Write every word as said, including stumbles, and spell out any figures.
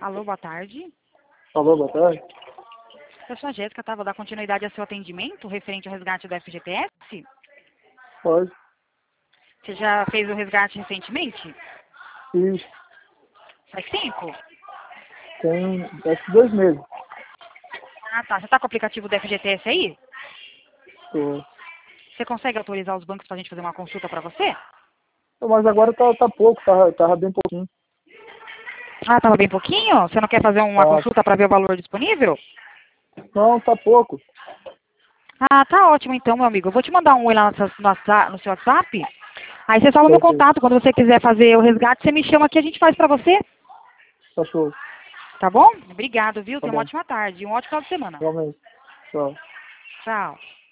Alô, boa tarde. Alô, boa tarde. Eu sou a Jéssica, tá? Vou dar continuidade ao seu atendimento referente ao resgate do F G T S. Pode. Você já fez o resgate recentemente? Isso. Faz cinco? Tem, acho que dois meses. Ah, tá. Você tá com o aplicativo do F G T S aí? Tô. Você consegue autorizar os bancos pra gente fazer uma consulta pra você? Mas agora tá, tá pouco, tava, tava bem pouquinho. Ah, tava bem pouquinho? Você não quer fazer uma Tá. consulta pra ver o valor disponível? Não, tá pouco. Ah, tá ótimo então, meu amigo. Eu vou te mandar um oi lá no seu, no WhatsApp- no seu WhatsApp. Aí você salva meu Perfeito. contato. Quando você quiser fazer o resgate, você me chama que a gente faz pra você. Tá show. Tá bom? Obrigado, viu? Tá Tenha uma bom. ótima tarde e um ótimo final de semana. Realmente. Tchau. Tchau.